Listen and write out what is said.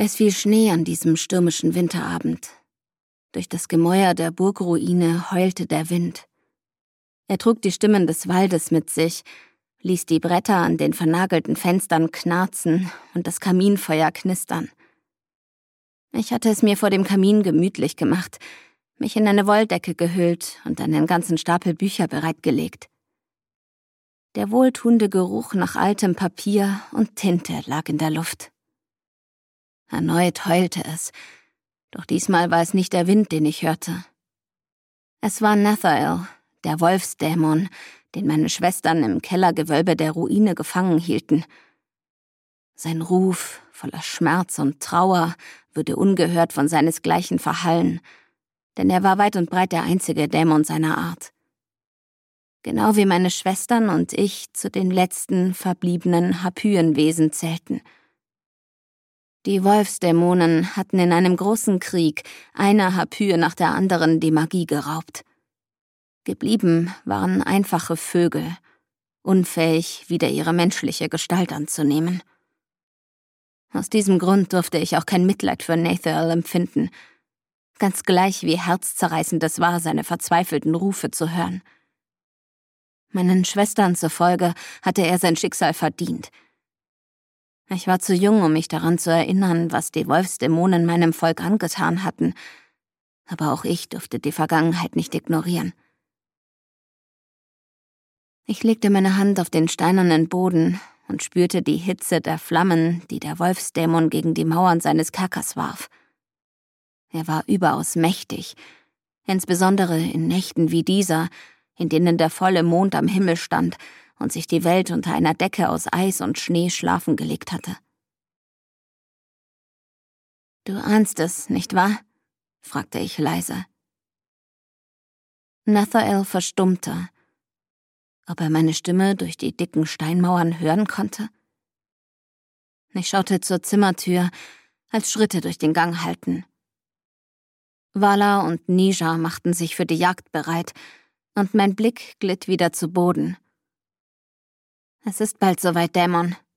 Es fiel Schnee an diesem stürmischen Winterabend. Durch das Gemäuer der Burgruine heulte der Wind. Er trug die Stimmen des Waldes mit sich, ließ die Bretter an den vernagelten Fenstern knarzen und das Kaminfeuer knistern. Ich hatte es mir vor dem Kamin gemütlich gemacht, mich in eine Wolldecke gehüllt und einen ganzen Stapel Bücher bereitgelegt. Der wohltuende Geruch nach altem Papier und Tinte lag in der Luft. Erneut heulte es, doch diesmal war es nicht der Wind, den ich hörte. Es war Nethael, der Wolfsdämon, den meine Schwestern im Kellergewölbe der Ruine gefangen hielten. Sein Ruf, voller Schmerz und Trauer, würde ungehört von seinesgleichen verhallen, denn er war weit und breit der einzige Dämon seiner Art. Genau wie meine Schwestern und ich zu den letzten verbliebenen Harpyenwesen zählten. Die Wolfsdämonen hatten in einem großen Krieg einer Harpye nach der anderen die Magie geraubt. Geblieben waren einfache Vögel, unfähig, wieder ihre menschliche Gestalt anzunehmen. Aus diesem Grund durfte ich auch kein Mitleid für Nethael empfinden, ganz gleich wie herzzerreißend es war, seine verzweifelten Rufe zu hören. Meinen Schwestern zufolge hatte er sein Schicksal verdient. Ich war zu jung, um mich daran zu erinnern, was die Wolfsdämonen meinem Volk angetan hatten, aber auch ich durfte die Vergangenheit nicht ignorieren. Ich legte meine Hand auf den steinernen Boden und spürte die Hitze der Flammen, die der Wolfsdämon gegen die Mauern seines Kerkers warf. Er war überaus mächtig, insbesondere in Nächten wie dieser, in denen der volle Mond am Himmel stand und sich die Welt unter einer Decke aus Eis und Schnee schlafen gelegt hatte. »Du ahnst es, nicht wahr?« fragte ich leise. Nethael verstummte. Ob er meine Stimme durch die dicken Steinmauern hören konnte? Ich schaute zur Zimmertür, als Schritte durch den Gang hallten. Vala und Nija machten sich für die Jagd bereit, und mein Blick glitt wieder zu Boden. »Es ist bald soweit, Dämon«,